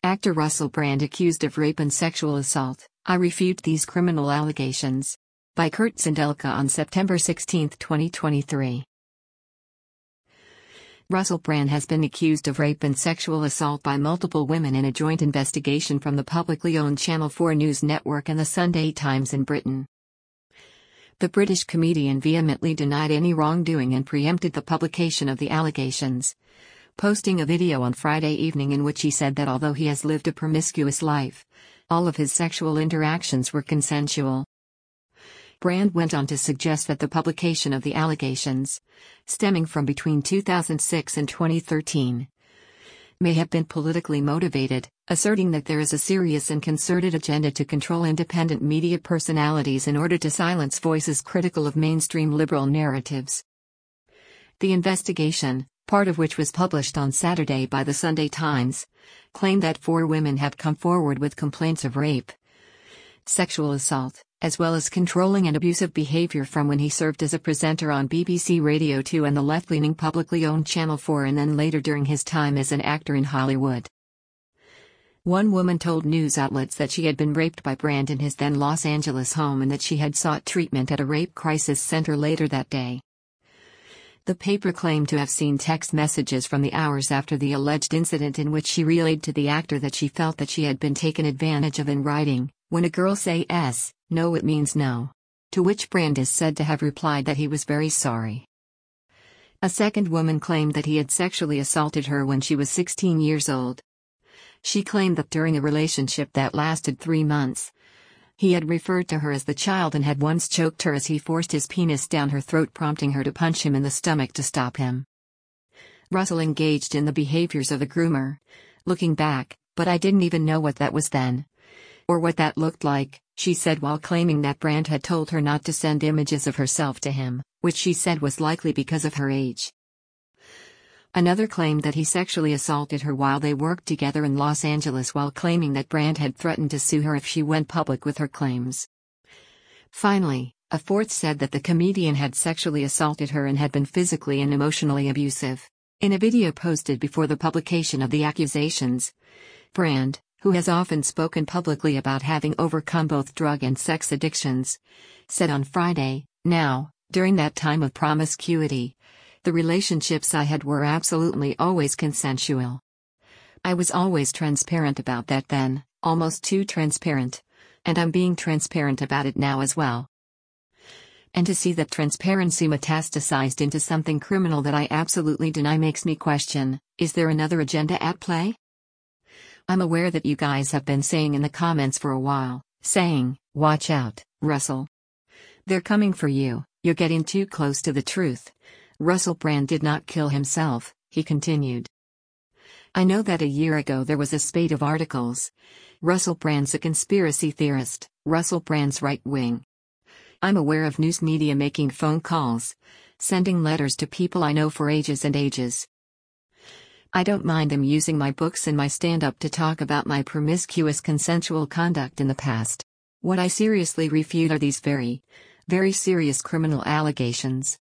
Actor Russell Brand accused of rape and sexual assault. I refute these criminal allegations. By Kurt Sindelka on September 16, 2023. Russell Brand has been accused of rape and sexual assault by multiple women in a joint investigation from the publicly owned Channel 4 News Network and the Sunday Times in Britain. The British comedian vehemently denied any wrongdoing and preempted the publication of the allegations, posting a video on Friday evening in which he said that although he has lived a promiscuous life, all of his sexual interactions were consensual. Brand went on to suggest that the publication of the allegations, stemming from between 2006 and 2013, may have been politically motivated, asserting that there is a serious and concerted agenda to control independent media personalities in order to silence voices critical of mainstream liberal narratives. The investigation, part of which was published on Saturday by the Sunday Times, claimed that 4 women have come forward with complaints of rape, sexual assault, as well as controlling and abusive behavior from when he served as a presenter on BBC Radio 2 and the left-leaning publicly owned Channel 4 and then later during his time as an actor in Hollywood. One woman told news outlets that she had been raped by Brand in his then Los Angeles home and that she had sought treatment at a rape crisis center later that day. The paper claimed to have seen text messages from the hours after the alleged incident in which she relayed to the actor that she felt that she had been taken advantage of in writing, "When a girl says no, it means no." To which Brand is said to have replied that he was very sorry. A second woman claimed that he had sexually assaulted her when she was 16 years old. She claimed that during a relationship that lasted 3 months, he had referred to her as the child and had once choked her as he forced his penis down her throat, prompting her to punch him in the stomach to stop him. Russell engaged in the behaviors of a groomer. "Looking back, but I didn't even know what that was then, or what that looked like," she said, while claiming that Brand had told her not to send images of herself to him, which she said was likely because of her age. Another claimed that he sexually assaulted her while they worked together in Los Angeles, while claiming that Brand had threatened to sue her if she went public with her claims. Finally, a fourth said that the comedian had sexually assaulted her and had been physically and emotionally abusive. In a video posted before the publication of the accusations, Brand, who has often spoken publicly about having overcome both drug and sex addictions, said on Friday, "Now, during that time of promiscuity, the relationships I had were absolutely always consensual. I was always transparent about that then, almost too transparent, and I'm being transparent about it now as well. And to see that transparency metastasized into something criminal that I absolutely deny makes me question, is there another agenda at play? I'm aware that you guys have been saying in the comments for a while, saying, 'Watch out, Russell. They're coming for you, you're getting too close to the truth.' Russell Brand did not kill himself," he continued. "I know that a year ago there was a spate of articles. Russell Brand's a conspiracy theorist, Russell Brand's right-wing. I'm aware of news media making phone calls, sending letters to people I know for ages and ages. I don't mind them using my books and my stand-up to talk about my promiscuous consensual conduct in the past. What I seriously refute are these very, very serious criminal allegations."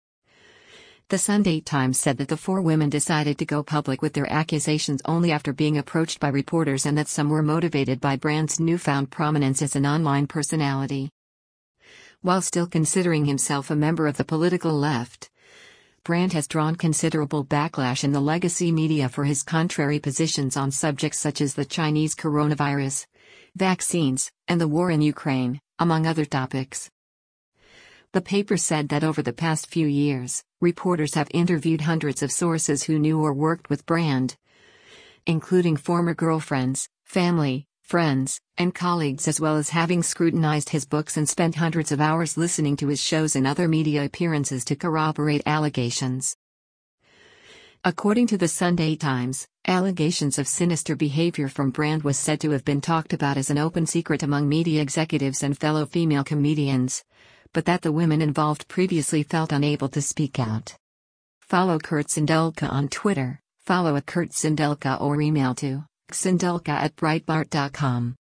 The Sunday Times said that the 4 women decided to go public with their accusations only after being approached by reporters and that some were motivated by Brand's newfound prominence as an online personality. While still considering himself a member of the political left, Brand has drawn considerable backlash in the legacy media for his contrary positions on subjects such as the Chinese coronavirus, vaccines, and the war in Ukraine, among other topics. The paper said that over the past few years, reporters have interviewed hundreds of sources who knew or worked with Brand, including former girlfriends, family, friends, and colleagues, as well as having scrutinized his books and spent hundreds of hours listening to his shows and other media appearances to corroborate allegations. According to the Sunday Times, allegations of sinister behavior from Brand was said to have been talked about as an open secret among media executives and fellow female comedians, but that the women involved previously felt unable to speak out. Follow Kurt Sindelka on Twitter, follow @KurtSindelka or email to sindelka@breitbart.com.